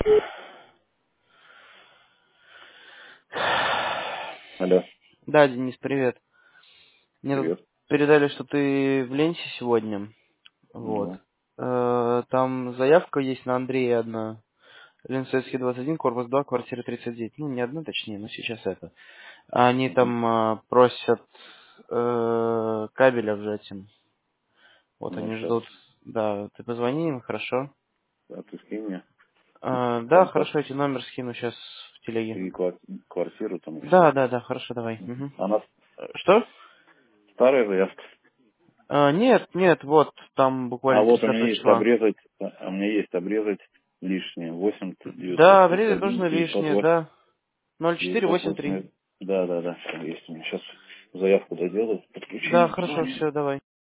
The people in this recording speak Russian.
Алло, Да, Денис, привет. Мне тут привет. передали, что ты в Ленсе сегодня. Вот. Ну, Там заявка есть на Андрея одна. Ленсовский 21, корпус 2, квартира 39. Ну, не одна точнее, но сейчас это. Они угу, там просят кабеля вжать им. Вот ну они сейчас, ждут. Да, ты позвони им, хорошо? а ты скинь мне Да, контакт хорошо, я тебе номер скину сейчас в телеге. и квартиру там и все. Да, да, да, хорошо, давай. Мгм. Она Что? старая заявка. Нет, нет, вот там А буквально вот у 30 меня есть числа. обрезать, у меня есть обрезать лишнее. Да, обрезать 8931 нужно лишнее, 908 да. 0483. 908. Да, да, да, все есть у меня. Сейчас заявку доделаю, Да, подключение хорошо, позвоню. все, давай.